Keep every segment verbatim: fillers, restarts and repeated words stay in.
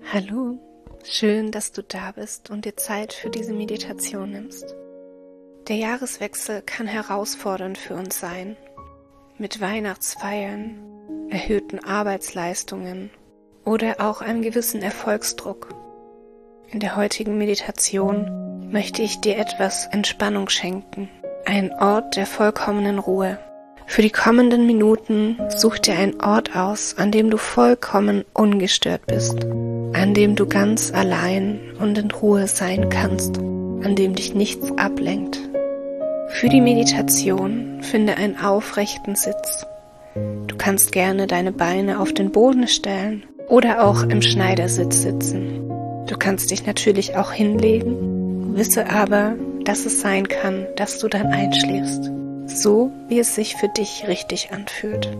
Hallo, schön, dass du da bist und dir Zeit für diese Meditation nimmst. Der Jahreswechsel kann herausfordernd für uns sein. Mit Weihnachtsfeiern, erhöhten Arbeitsleistungen oder auch einem gewissen Erfolgsdruck. In der heutigen Meditation möchte ich dir etwas Entspannung schenken, einen Ort der vollkommenen Ruhe. Für die kommenden Minuten such dir einen Ort aus, an dem du vollkommen ungestört bist, an dem du ganz allein und in Ruhe sein kannst, an dem dich nichts ablenkt. Für die Meditation finde einen aufrechten Sitz. Du kannst gerne deine Beine auf den Boden stellen oder auch im Schneidersitz sitzen. Du kannst dich natürlich auch hinlegen, wisse aber, dass es sein kann, dass du dann einschläfst. So, wie es sich für dich richtig anfühlt.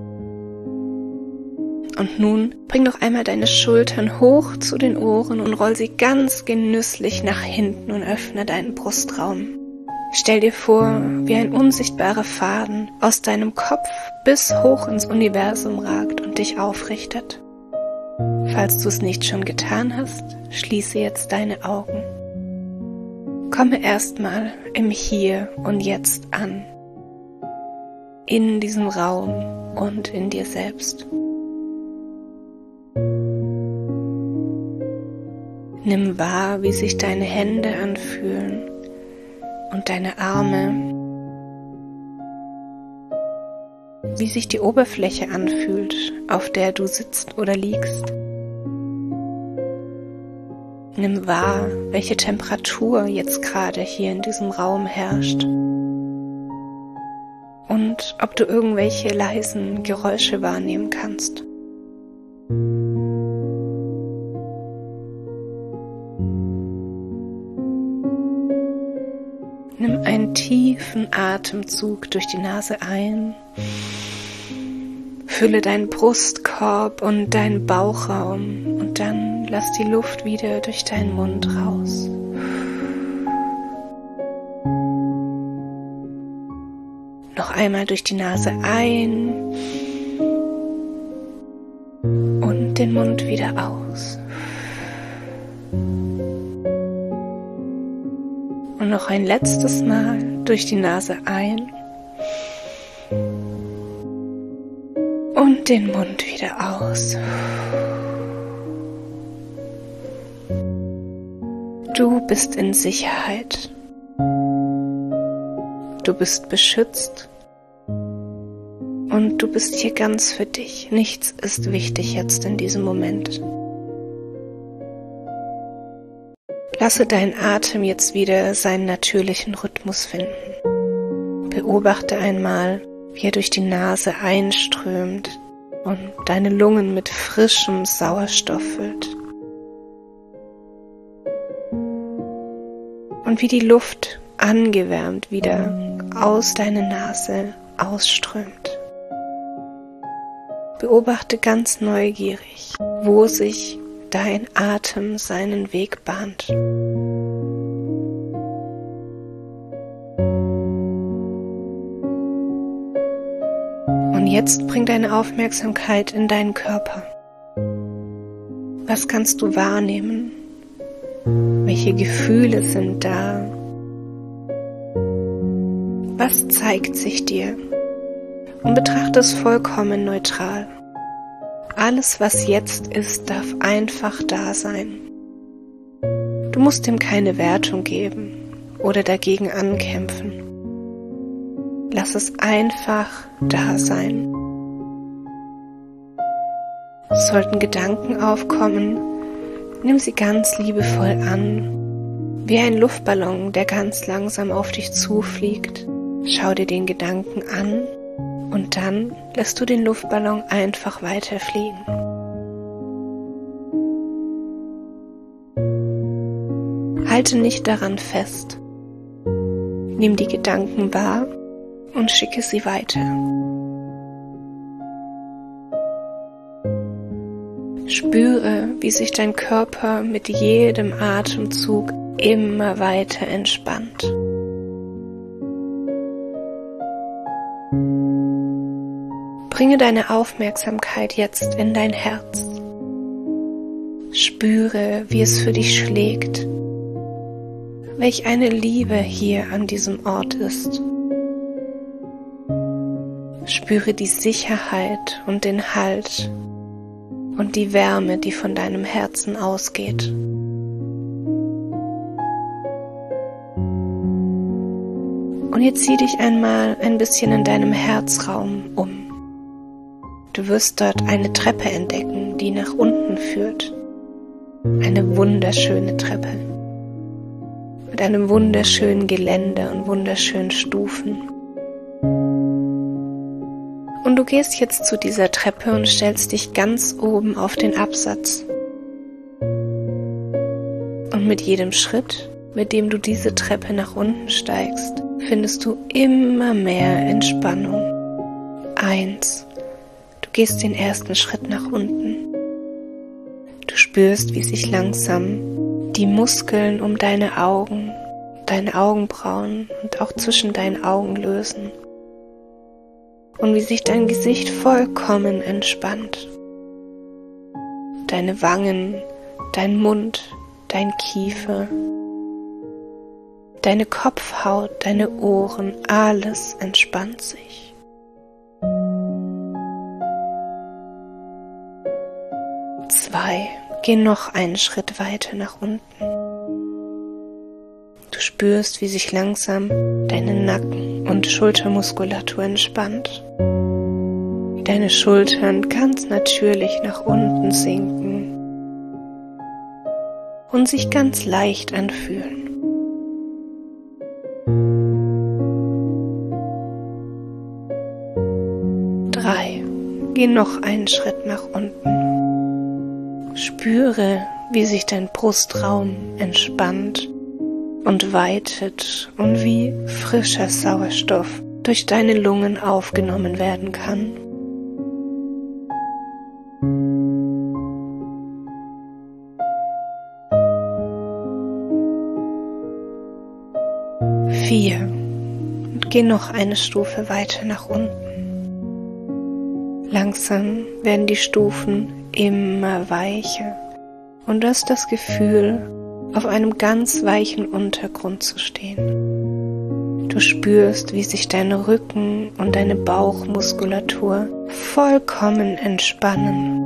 Und nun bring noch einmal deine Schultern hoch zu den Ohren und roll sie ganz genüsslich nach hinten und öffne deinen Brustraum. Stell dir vor, wie ein unsichtbarer Faden aus deinem Kopf bis hoch ins Universum ragt und dich aufrichtet. Falls du es nicht schon getan hast, schließe jetzt deine Augen. Komme erstmal im Hier und Jetzt an. In diesem Raum und in dir selbst. Nimm wahr, wie sich deine Hände anfühlen und deine Arme, wie sich die Oberfläche anfühlt, auf der du sitzt oder liegst. Nimm wahr, welche Temperatur jetzt gerade hier in diesem Raum herrscht. Und ob du irgendwelche leisen Geräusche wahrnehmen kannst. Nimm einen tiefen Atemzug durch die Nase ein. Fülle deinen Brustkorb und deinen Bauchraum und dann lass die Luft wieder durch deinen Mund raus. Noch einmal durch die Nase ein und den Mund wieder aus. Und noch ein letztes Mal durch die Nase ein und den Mund wieder aus. Du bist in Sicherheit. Du bist beschützt und du bist hier ganz für dich. Nichts ist wichtig jetzt in diesem Moment. Lasse deinen Atem jetzt wieder seinen natürlichen Rhythmus finden. Beobachte einmal, wie er durch die Nase einströmt und deine Lungen mit frischem Sauerstoff füllt. Und wie die Luft angewärmt wieder aus deiner Nase ausströmt. Beobachte ganz neugierig, wo sich dein Atem seinen Weg bahnt. Und jetzt bring deine Aufmerksamkeit in deinen Körper. Was kannst du wahrnehmen? Welche Gefühle sind da? Was zeigt sich dir? Und betrachte es vollkommen neutral. Alles, was jetzt ist, darf einfach da sein. Du musst ihm keine Wertung geben oder dagegen ankämpfen. Lass es einfach da sein. Sollten Gedanken aufkommen, nimm sie ganz liebevoll an, wie ein Luftballon, der ganz langsam auf dich zufliegt. Schau dir den Gedanken an und dann lässt du den Luftballon einfach weiterfliegen. Halte nicht daran fest. Nimm die Gedanken wahr und schicke sie weiter. Spüre, wie sich dein Körper mit jedem Atemzug immer weiter entspannt. Bringe deine Aufmerksamkeit jetzt in dein Herz. Spüre, wie es für dich schlägt, welch eine Liebe hier an diesem Ort ist. Spüre die Sicherheit und den Halt und die Wärme, die von deinem Herzen ausgeht. Und jetzt zieh dich einmal ein bisschen in deinem Herzraum um. Du wirst dort eine Treppe entdecken, die nach unten führt. Eine wunderschöne Treppe. Mit einem wunderschönen Gelände und wunderschönen Stufen. Und du gehst jetzt zu dieser Treppe und stellst dich ganz oben auf den Absatz. Und mit jedem Schritt, mit dem du diese Treppe nach unten steigst, findest du immer mehr Entspannung. Eins. Du gehst den ersten Schritt nach unten. Du spürst, wie sich langsam die Muskeln um deine Augen, deine Augenbrauen und auch zwischen deinen Augen lösen. Und wie sich dein Gesicht vollkommen entspannt. Deine Wangen, dein Mund, dein Kiefer, deine Kopfhaut, deine Ohren, alles entspannt sich. Zwei. Geh noch einen Schritt weiter nach unten. Du spürst, wie sich langsam deine Nacken- und Schultermuskulatur entspannt. Wie deine Schultern ganz natürlich nach unten sinken und sich ganz leicht anfühlen. Drei. Geh noch einen Schritt nach unten. Spüre, wie sich dein Brustraum entspannt und weitet und wie frischer Sauerstoff durch deine Lungen aufgenommen werden kann. Vier. Und geh noch eine Stufe weiter nach unten. Langsam werden die Stufen immer weicher und du hast das Gefühl, auf einem ganz weichen Untergrund zu stehen. Du spürst, wie sich dein Rücken und deine Bauchmuskulatur vollkommen entspannen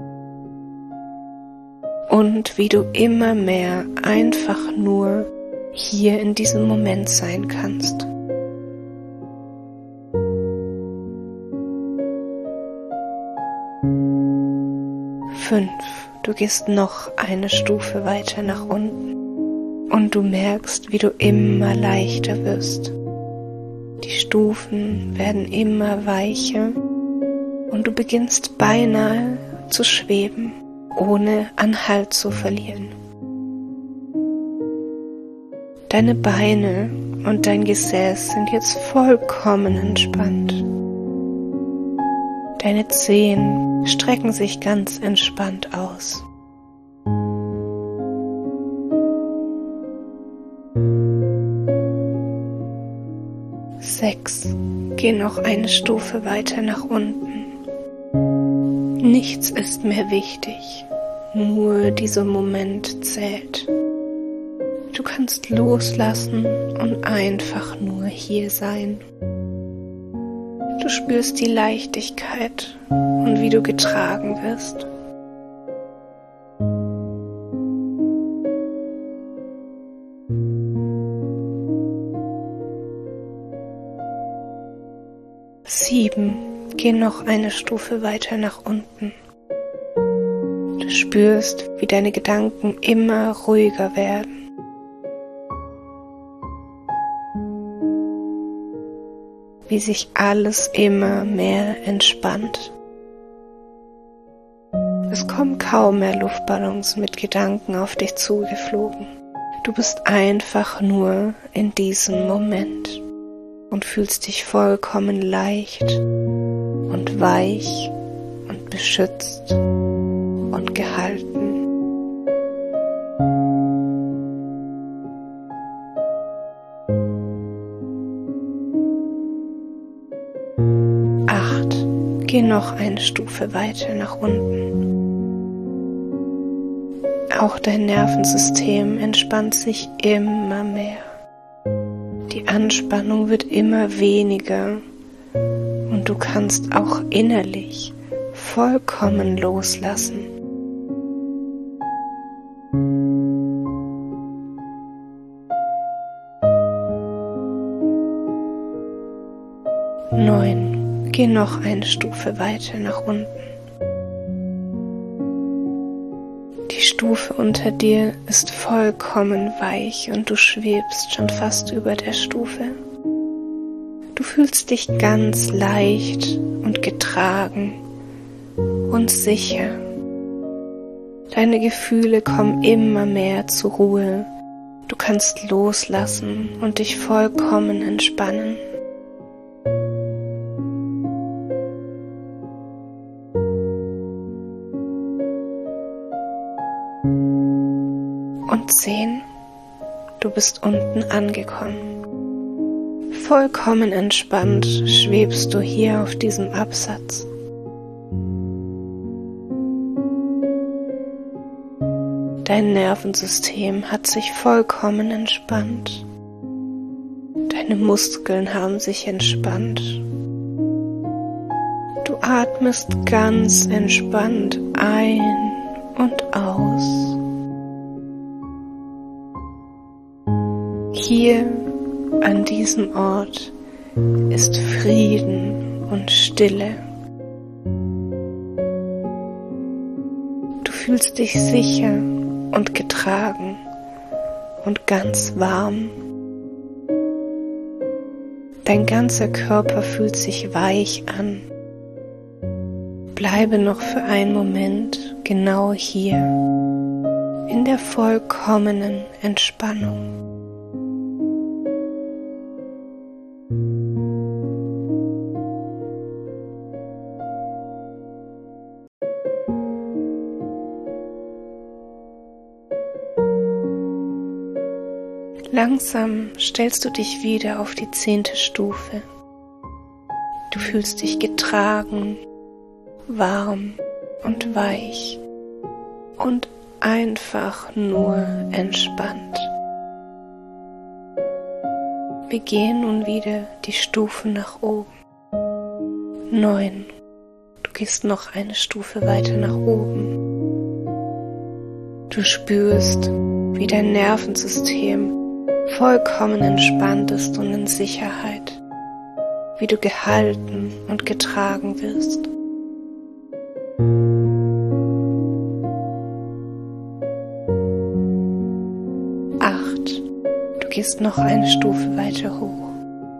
und wie du immer mehr einfach nur hier in diesem Moment sein kannst. Fünf. Du gehst noch eine Stufe weiter nach unten und du merkst, wie du immer leichter wirst. Die Stufen werden immer weicher und du beginnst beinahe zu schweben, ohne an Halt zu verlieren. Deine Beine und dein Gesäß sind jetzt vollkommen entspannt. Deine Zehen strecken sich ganz entspannt aus. Sechs. Geh noch eine Stufe weiter nach unten. Nichts ist mehr wichtig, nur dieser Moment zählt. Du kannst loslassen und einfach nur hier sein. Du spürst die Leichtigkeit und wie du getragen wirst. Sieben. Geh noch eine Stufe weiter nach unten. Du spürst, wie deine Gedanken immer ruhiger werden. Wie sich alles immer mehr entspannt. Es kommen kaum mehr Luftballons mit Gedanken auf dich zugeflogen. Du bist einfach nur in diesem Moment und fühlst dich vollkommen leicht und weich und beschützt und gehalten. Acht. Geh noch eine Stufe weiter nach unten. Auch dein Nervensystem entspannt sich immer mehr. Die Anspannung wird immer weniger und du kannst auch innerlich vollkommen loslassen. Neun. Geh noch eine Stufe weiter nach unten. Die Stufe unter dir ist vollkommen weich und du schwebst schon fast über der Stufe. Du fühlst dich ganz leicht und getragen und sicher. Deine Gefühle kommen immer mehr zur Ruhe. Du kannst loslassen und dich vollkommen entspannen. Und zehn. Du bist unten angekommen. Vollkommen entspannt schwebst du hier auf diesem Absatz. Dein Nervensystem hat sich vollkommen entspannt. Deine Muskeln haben sich entspannt. Du atmest ganz entspannt ein und aus. Hier an diesem Ort ist Frieden und Stille. Du fühlst dich sicher und getragen und ganz warm. Dein ganzer Körper fühlt sich weich an. Bleibe noch für einen Moment genau hier, in der vollkommenen Entspannung. Langsam stellst du dich wieder auf die zehnte Stufe. Du fühlst dich getragen, warm und weich und einfach nur entspannt. Wir gehen nun wieder die Stufen nach oben. Neun. Du gehst noch eine Stufe weiter nach oben. Du spürst, wie dein Nervensystem vollkommen entspannt ist und in Sicherheit, wie du gehalten und getragen wirst. Acht. Du gehst noch eine Stufe weiter hoch.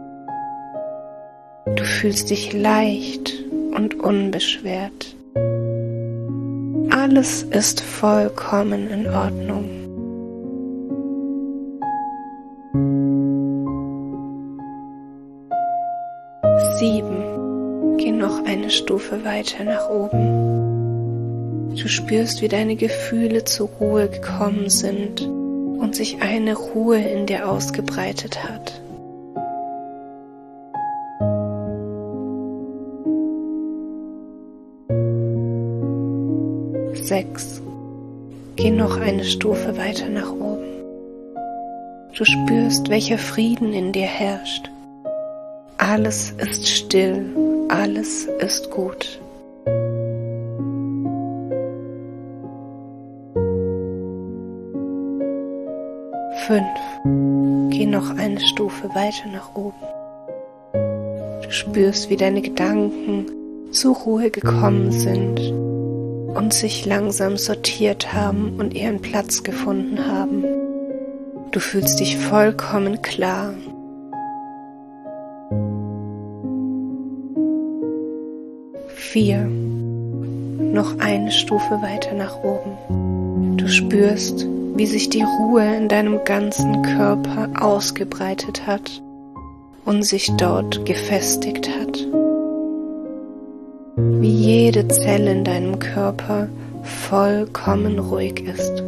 Du fühlst dich leicht und unbeschwert. Alles ist vollkommen in Ordnung. Sieben. Geh noch eine Stufe weiter nach oben. Du spürst, wie deine Gefühle zur Ruhe gekommen sind und sich eine Ruhe in dir ausgebreitet hat. Sechs. Geh noch eine Stufe weiter nach oben. Du spürst, welcher Frieden in dir herrscht. Alles ist still, alles ist gut. Fünf. Geh noch eine Stufe weiter nach oben. Du spürst, wie deine Gedanken zur Ruhe gekommen sind und sich langsam sortiert haben und ihren Platz gefunden haben. Du fühlst dich vollkommen klar. Vier. Noch eine Stufe weiter nach oben. Du spürst, wie sich die Ruhe in deinem ganzen Körper ausgebreitet hat und sich dort gefestigt hat. Wie jede Zelle in deinem Körper vollkommen ruhig ist.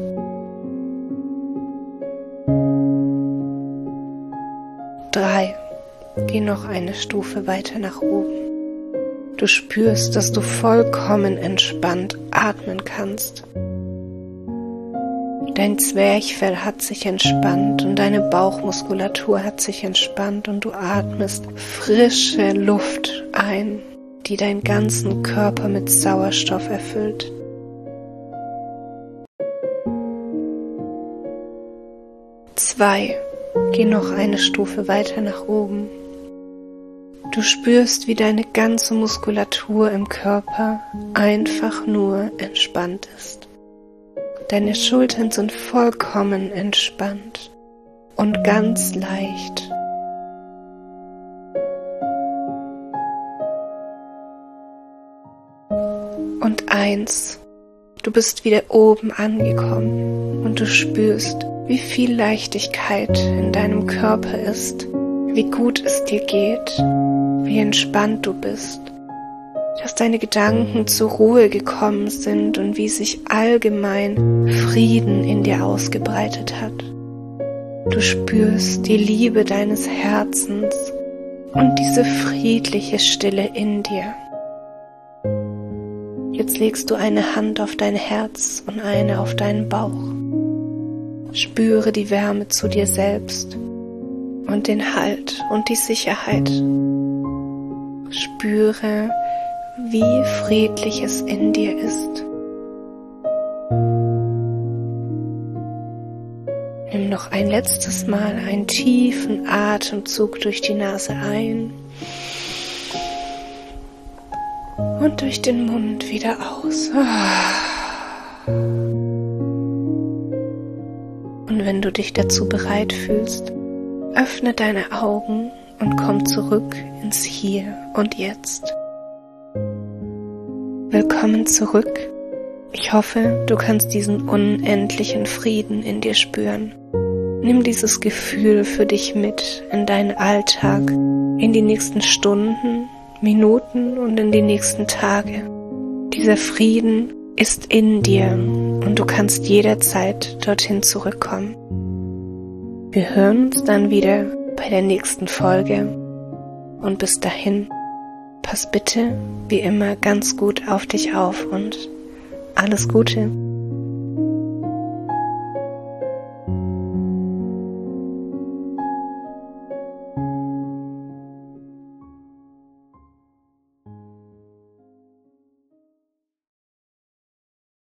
Drei. Geh noch eine Stufe weiter nach oben. Du spürst, dass du vollkommen entspannt atmen kannst. Dein Zwerchfell hat sich entspannt und deine Bauchmuskulatur hat sich entspannt und du atmest frische Luft ein, die deinen ganzen Körper mit Sauerstoff erfüllt. Zwei. Geh noch eine Stufe weiter nach oben. Du spürst, wie deine ganze Muskulatur im Körper einfach nur entspannt ist. Deine Schultern sind vollkommen entspannt und ganz leicht. Und eins, du bist wieder oben angekommen und du spürst, wie viel Leichtigkeit in deinem Körper ist, wie gut es dir geht, wie entspannt du bist, dass deine Gedanken zur Ruhe gekommen sind und wie sich allgemein Frieden in dir ausgebreitet hat. Du spürst die Liebe deines Herzens und diese friedliche Stille in dir. Jetzt legst du eine Hand auf dein Herz und eine auf deinen Bauch. Spüre die Wärme zu dir selbst und den Halt und die Sicherheit. Spüre, wie friedlich es in dir ist. Nimm noch ein letztes Mal einen tiefen Atemzug durch die Nase ein und durch den Mund wieder aus. Und wenn du dich dazu bereit fühlst, öffne deine Augen und komm zurück ins Hier und Jetzt. Willkommen zurück. Ich hoffe, du kannst diesen unendlichen Frieden in dir spüren. Nimm dieses Gefühl für dich mit in deinen Alltag, in die nächsten Stunden, Minuten und in die nächsten Tage. Dieser Frieden ist in dir und du kannst jederzeit dorthin zurückkommen. Wir hören uns dann wieder bei der nächsten Folge und bis dahin, pass bitte wie immer ganz gut auf dich auf und alles Gute.